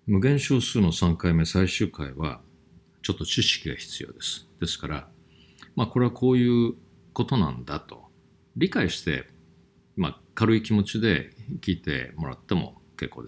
無限小数の3回目最終回はちょっと知識が必要です。ですから、これはこういうことなんだと理解して、軽い気持ちで聞いてもらっても結構です。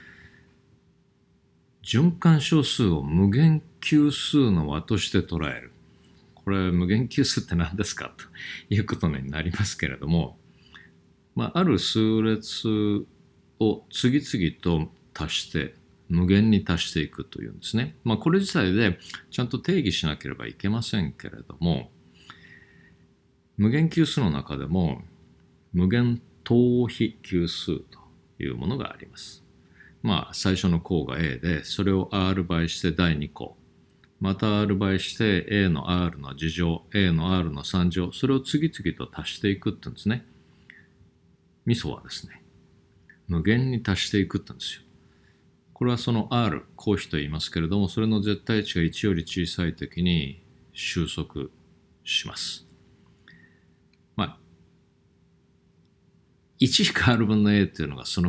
循環小数を無限級数の和として捉える。これ無限級数って何ですかということになりますけれども、ある数列を次々と足して無限に足していくというんですね。これ自体でちゃんと定義しなければいけませんけれども、無限級数の中でも無限等比級数というものがあります。最初の項が A で、それを R 倍して第2項、また R 倍して A の R の2乗、A の R の3乗、それを次々と足していくって言うんですね。ミソはですね、無限に足していくって言うんですよ。これはその R、項比と言いますけれども、それの絶対値が1より小さいときに収束します。1-R 分の A というのがその、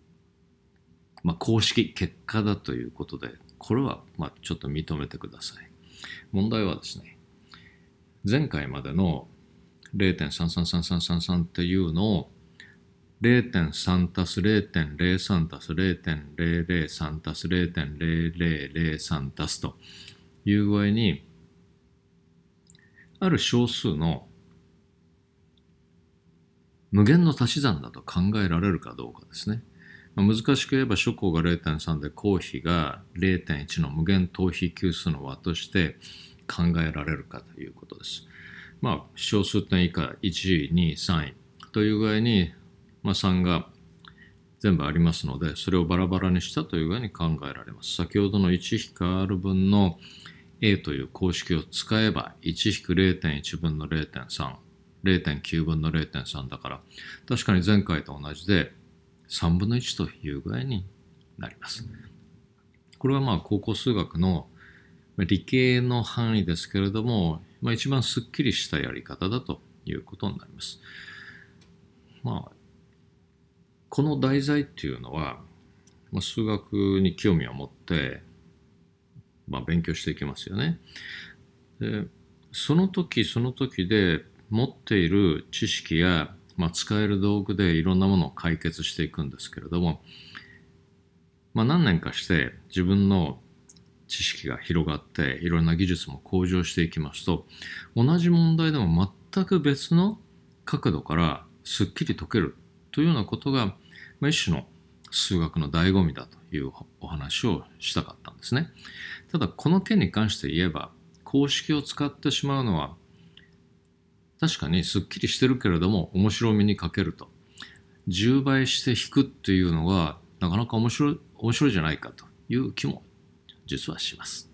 公式結果だということで、これはちょっと認めてください。問題はですね、前回までの 0.333333 っていうのを 0.3 たす 0.03 たす 0.003 たす 0.0003 たすという具合に、ある小数の無限の足し算だと考えられるかどうかですね。難しく言えば初項が 0.3 で項比が 0.1 の無限等比級数の和として考えられるかということです。小数点以下1位、2位、3位という具合に、3が全部ありますので、それをバラバラにしたという具合に考えられます。先ほどの 1-R 分の A という公式を使えば 1-0.1 分の 0.3、0.9 分の 0.3 だから、確かに前回と同じで3分の1という具合になります。これは高校数学の理系の範囲ですけれども、一番すっきりしたやり方だということになります。この題材っていうのは、数学に興味を持って、勉強していきますよね。で、その時その時で持っている知識や、使える道具でいろんなものを解決していくんですけれども、何年かして自分の知識が広がっていろんな技術も向上していきますと、同じ問題でも全く別の角度からすっきり解けるというようなことが、一種の数学の醍醐味だというお話をしたかったんですね。ただこの件に関して言えば、公式を使ってしまうのは確かにすっきりしてるけれども面白みに欠けると。10倍して引くっていうのがなかなか面白いじゃないかという気も実はします。